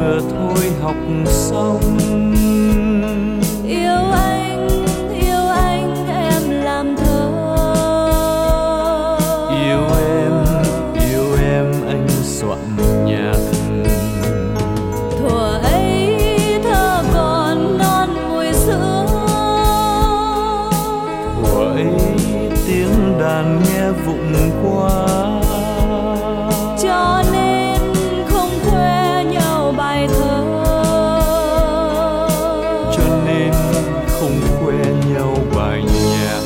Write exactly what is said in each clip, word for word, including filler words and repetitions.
vừa thôi học xong. Yêu anh, yêu anh em làm thơ. Yêu em, yêu em anh soạn nhạc. Thuở ấy thơ còn non mùi sữa. Thuở ấy tiếng đàn nghe vụng qua. Cho nên không khoe nhau bài thơ. Cho nên không khoe nhau bài nhạc.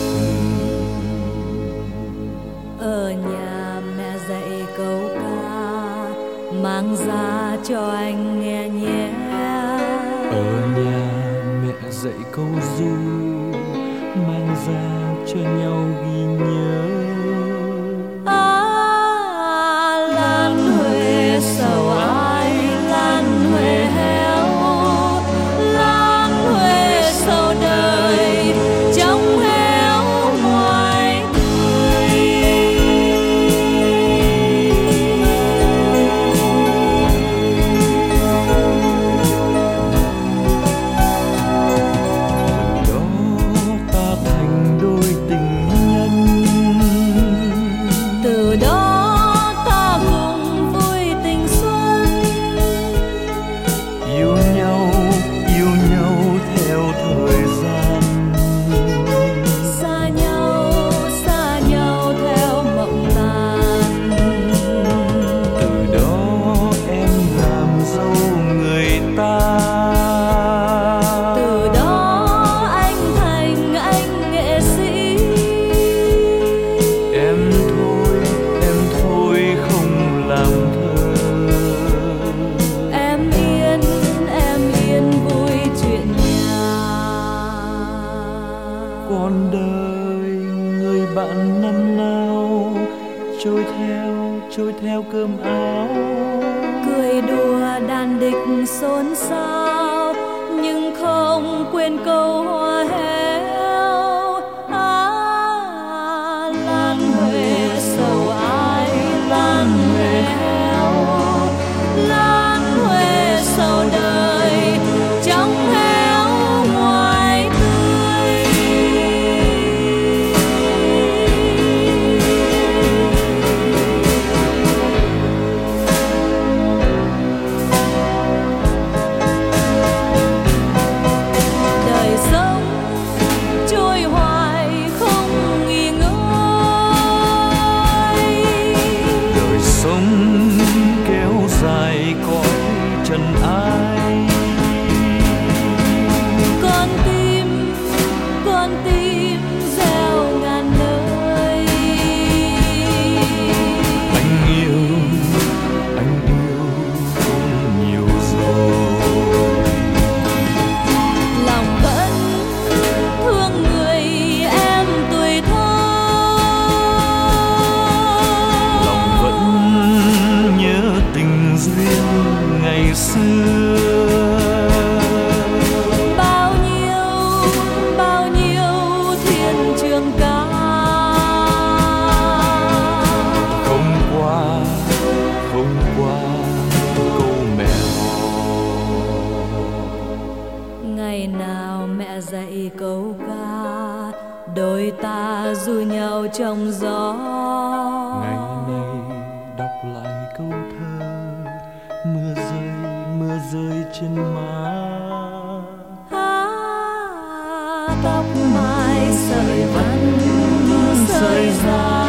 Ở nhà mẹ dạy câu ca, mang ra cho anh nghe nhé. Ở nhà mẹ dạy câu ru, mang ra cho nhau ghi nhớ. À, Lan Huệ sầu ai, Lan Huệ héo, Lan Huệ sầu đời trong héo ngoài tươi. Từ đó ta thành đôi tình nhân. Từ đó ta cùng vui tình xuân. Yêu nhau, yêu nhau theo thời gian. Xa nhau, xa nhau theo mộng tàn. Từ đó em làm dâu người ta. Từ đó anh thành anh nghệ sĩ. Em thôi, em thôi không làm thơ. Em yên, em yên vui chuyện nhà. Con đời người bạn năm nào trôi theo, trôi theo cơm áo. Cười đùa đàn địch xôn xao, nhưng không quên câu hoa héo. À, Lan Huệ sầu ai, Lan Huệ héo, Lan Huệ sầu đời trong héo ngoài tươi. Đời sống trôi hoài không nghỉ ngơi. Đời sống kéo dài cõi trần ai. Con tim, con tim gieo ngàn nơi. Anh yêu, anh yêu không nhiều rồi. Lòng vẫn thương người em tuổi thơ. Lòng vẫn nhớ tình duyên ngày xưa. Bao nhiêu, bao nhiêu thiên trường ca. Không qua, không qua câu mẹ hò. Ngày nào mẹ dạy câu ca, đôi ta ru nhau trong gió. Ngày nay đọc lại câu thơ, mưa rơi, mưa rơi trên má. À, tóc mai sợi vắn sợi dài.